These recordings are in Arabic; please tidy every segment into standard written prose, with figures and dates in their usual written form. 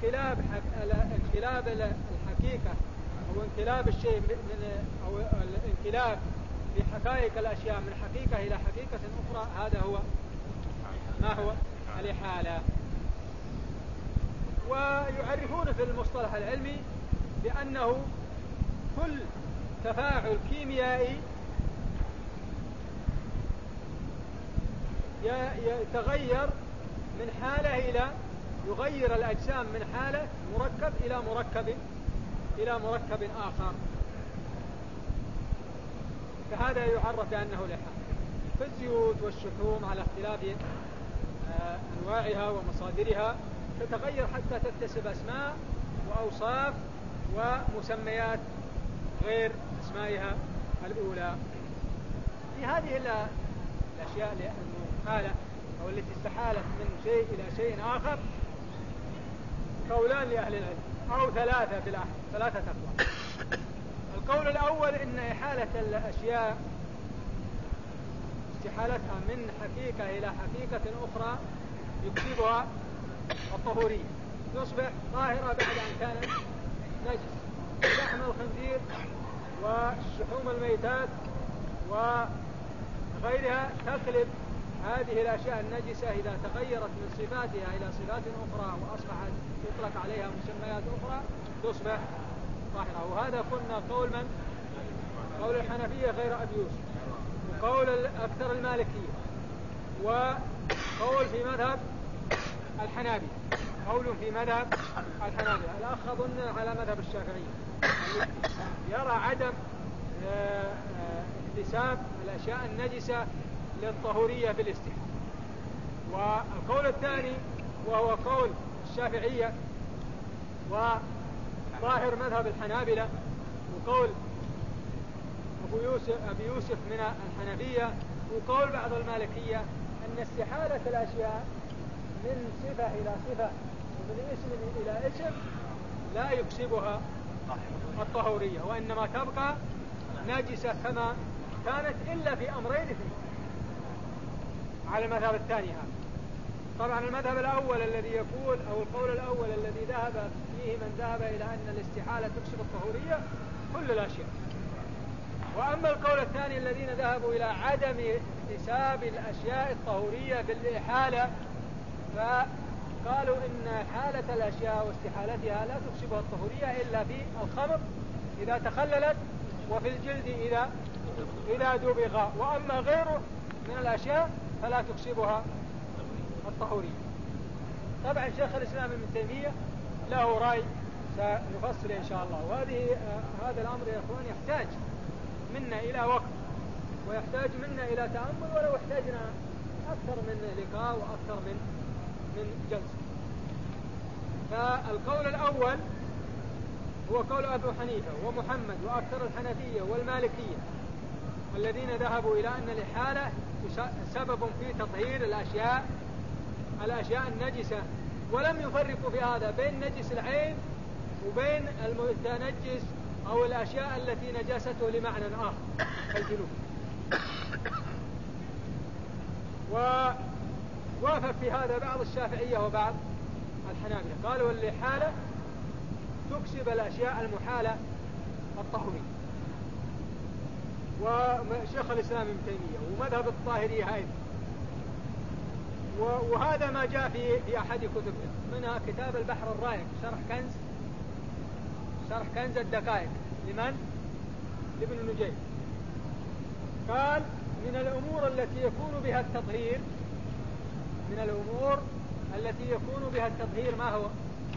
انقلاب الحقيقة أو انقلاب الشيء أو الانقلاب في حقائق الأشياء من حقيقة إلى حقيقة أخرى، هذا هو ما هو الإحالة. ويعرفون في المصطلح العلمي بأنه كل تفاعل كيميائي يتغير من حالة يغير الأجسام من حالة مركب إلى مركب آخر، فهذا يعرف بأنه الإحالة. في الزيوت والشحوم على اختلاف أنواعها ومصادرها تتغير حتى تكتسب أسماء وأوصاف ومسميات غير أسمائها الأولى. في هذه الأشياء المحالة أو التي استحالت من شيء إلى شيء آخر قولان لأهل العلم أو ثلاثة في الأحد، ثلاثة أقوال. القول الأول إن إحالة الأشياء استحالتها من حقيقة إلى حقيقة أخرى يكسبها الطهورية، تصبح طاهرة بعد أن كانت نجس. لحم الخنزير والشحوم الميتات وغيرها تقلب هذه الأشياء النجسة إذا تغيرت من صفاتها إلى صفات أخرى وأصبحت يطلق عليها مسميات أخرى تصبح طاهرة. وهذا قلنا قول من؟ قول الحنفية غير أبي يوسف، وقول أكثر المالكية، وقول في مذهب الحنابلة، قول في مذهب الحنابلة. الأخ أظن على مذهب الشافعية يرى عدم اكتساب الأشياء النجسة للطهورية في الاستحالة. والقول الثاني وهو قول الشافعية وظاهر مذهب الحنابلة وقول أبي يوسف من الحنفية وقول بعض المالكية أن استحالة الأشياء من صفة إلى صفة ومن اسم إلى اسم لا يكسبها الطهورية، وإنما تبقى ناجسة كما كانت إلا في أمرين اثنين على المذهب الثاني هذا. طبعا المذهب الأول الذي يقول أو القول الأول الذي ذهب فيه من ذهب إلى أن الاستحالة تكسب الطهورية كل الأشياء. وأما القول الثاني الذين ذهبوا إلى عدم اكتساب الأشياء الطهورية بالإحالة فقالوا إن حالة الأشياء واستحالتها لا تكسبها الطهورية إلا في الخمر إذا تخللت وفي الجلد إذا دبغ، وأما غيره من الأشياء فلا تكسبها الطهورية. طبعا شيخ الإسلام ابن تيمية له رأي سنفصل إن شاء الله، وهذه هذا الأمر يا أخوان يحتاج منا إلى وقت ويحتاج منا إلى تأمل، ولو احتاجنا أكثر من لقاء وأكثر من جلسة. فالقول الأول هو قول أبو حنيفة ومحمد وأكثر الحنفية والمالكية الذين ذهبوا إلى أن الإحالة سبب في تطهير الأشياء النجسة، ولم يفرقوا في هذا بين نجس العين وبين المتنجس أو الأشياء التي نجاسته لمعنى آخر كالجنوب. ووافق في هذا بعض الشافعية وبعض الحنابلة، قالوا الإحالة تكسب الأشياء المحالة الطهورية. وشيخ الإسلام ابن تيمية ومذهب الطاهرية أيضا، وهذا ما جاء في أحد كتبه منها كتاب البحر الرائق شرح كنز الدقائق لابن نجيب. قال من الأمور التي يكون بها التطهير ما هو؟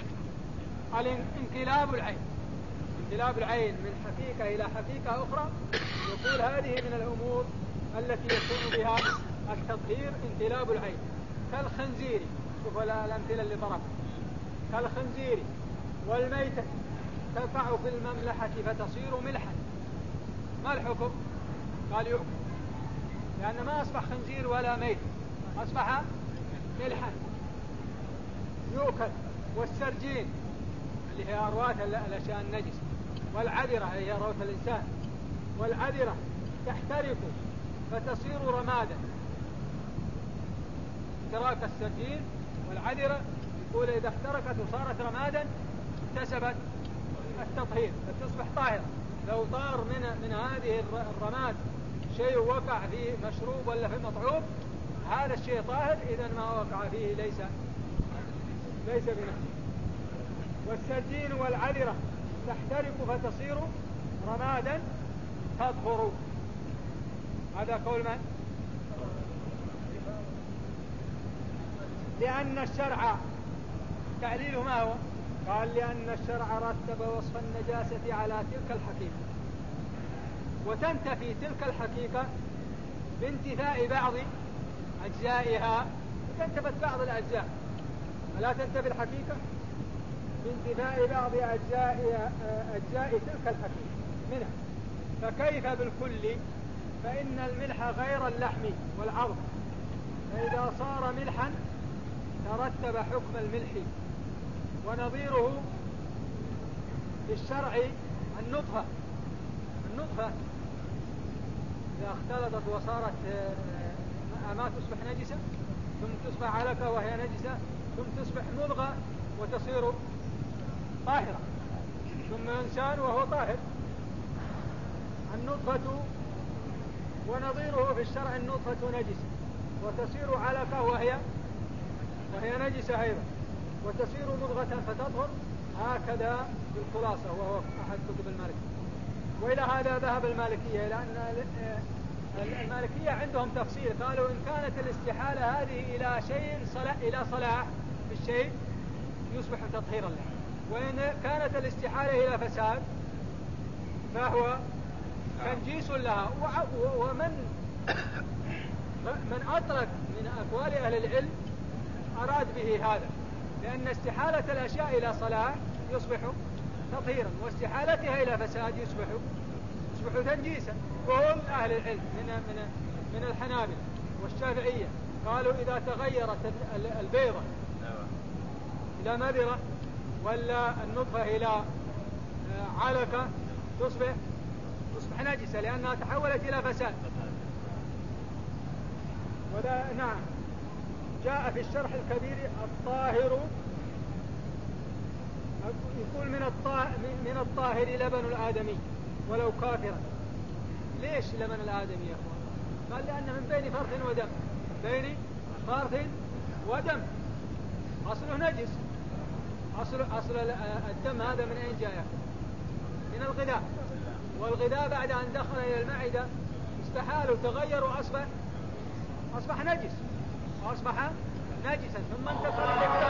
انقلاب العين من حقيقة إلى حقيقة أخرى. يقول هذه من الأمور التي يكون بها التطهير انقلاب العين، كالخنزير، شوفوا الأمثلة اللي ضربها، كالخنزير والميتة تقع في المملحة فتصير ملحا. ما الحكم؟ قال يؤكل، لأن ما أصبح خنزير ولا ميت، أصبح ملحا يؤكل. والسرجين اللي هي أرواث الأشياء النجسة، والعذرة هي روث الإنسان، والعذرة تحترق فتصير رمادا. احتراق السرجين والعذرة نقول إذا احترقت وصارت رمادا اكتسبت التطهير فتصبح طاهرة. لو طار من هذه الرماد شيء وقع فيه مشروب ولا في مطعوم هذا الشيء طاهر، إذا ما وقع فيه ليس بنجس. والسجين والعذرة تحترق فتصير رمادا تطهر. هذا قول من؟ لأن الشرع تعليله ما هو؟ قال لأن الشرع رتب وصف النجاسة على تلك الحقيقة، وتنتفي تلك الحقيقة بانتفاء بعض أجزائها، تنتفت بعض الأجزاء ولا تنتفي الحقيقة بانتفاء بعض أجزاء تلك الحقيقة منها. فكيف بالكل؟ فإن الملح غير اللحم والعظم، فإذا صار ملحا ترتب حكم الملح. ونظيره في الشرع النطفة إذا اختلطت وصارت ما تصبح نجسة، ثم تصبح علقة وهي نجسة، ثم تصبح مضغة وتصير طاهرة، ثم إنسان وهو طاهر. النطفة ونظيره في الشرع النطفة نجسة وتصير علقة وهي نجسة أيضا، وتصير مضغة فتطهر. هكذا بالخلاصة، وهو أحد كتب المالكية. وإلى هذا ذهب المالكية، لأن المالكية عندهم تفصيل، قالوا إن كانت الاستحالة هذه إلى شيء إلى صلاح في الشيء يصبح تطهيرا له، وإن كانت الاستحالة إلى فساد فهو تنجيس لها. ومن أطلق من أقوال أهل العلم أراد به هذا، لأن استحالة الأشياء إلى صلاح يصبح تطهيرا، واستحالتها إلى فساد يصبح تنجيسا. وهم أهل العلم من الحنابلة والشافعية قالوا إذا تغيرت البيضة إلى مذرة ولا النطفة إلى علقة تصبح نجسة، لأنها تحولت إلى فساد. ولا نعم، جاء في الشرح الكبير الطاهر يقول من الطاهر لبن الآدمي ولو كافرا. ليش لبن الآدمي يا أخوان؟ قال لأن من بين فرث ودم، بين فرث ودم أصله نجس. أصل الدم هذا من أين جاء؟ من الغذاء، والغذاء بعد أن دخل إلى المعدة استحال وتغير وأصبح نجس، ثم انتقل إلى